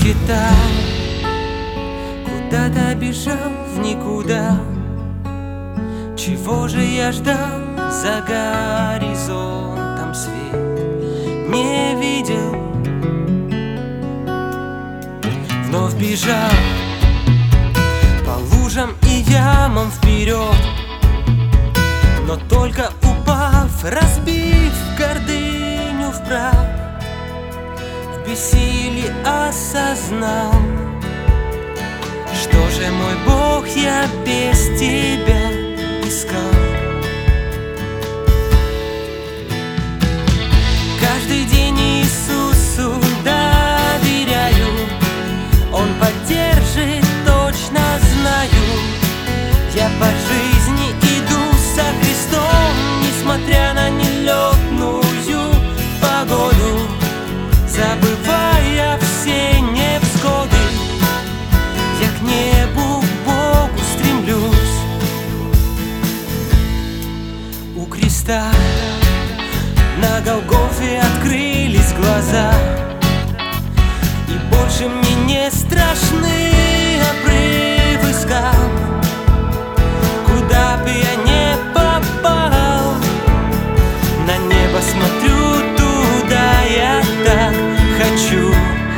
улетал, куда-то бежал в никуда. Чего же я ждал за горизонтом, свет не видел. Вновь бежал по лужам и ямам вперед, но только упав, разбив гордыню в прах, в бессилии осознал, что же, мой Бог, я без тебя искал. Каждый день Иисусу доверяю, Он поддержит, точно знаю. Я по жизни иду со Христом, несмотря на нелетную погоду, забывая все невзгоды. Я к небу, к Богу стремлюсь. У креста на Голгофе открылись глаза, и больше мне не страшны обрывы скал. Куда бы я не попал, на небо смотрю, туда я так хочу.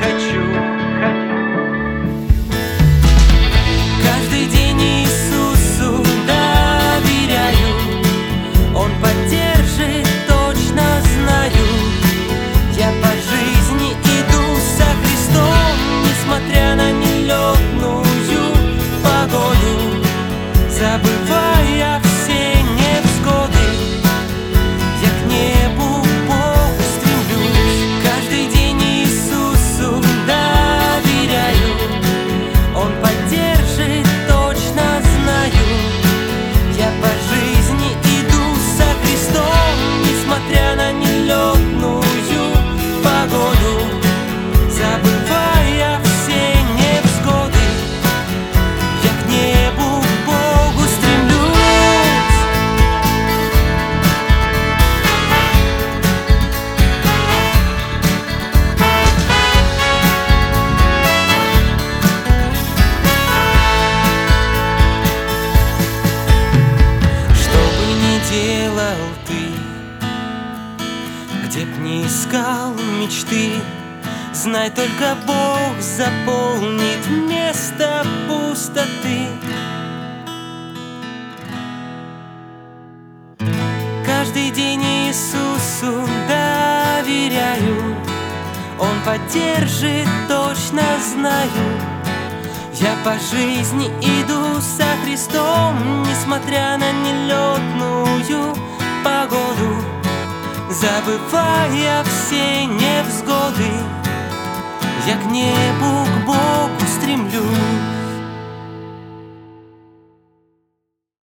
Каждый день Иисусу доверяю, Он поддержит, точно знаю. Я по жизни иду со Христом, несмотря на нелетную погоду, забывая все невзгоды. Я к небу, к Богу стремлюсь. Каждый день Иисусу доверяю, Он поддержит, точно знаю. Я по жизни иду со Христом, несмотря на нелетную погоду, забывая все невзгоды. Я к небу, к Богу стремлюсь. Что бы ни делал ты, где б ни искал мечты, знай, только Бог заполнит место пустоты. Каждый день Иисусу доверяю, Он поддержит, точно знаю. Я по жизни иду со Христом, несмотря на нелетную погоду, забывая все невзгоды. Я к небу, к Богу стремлюсь.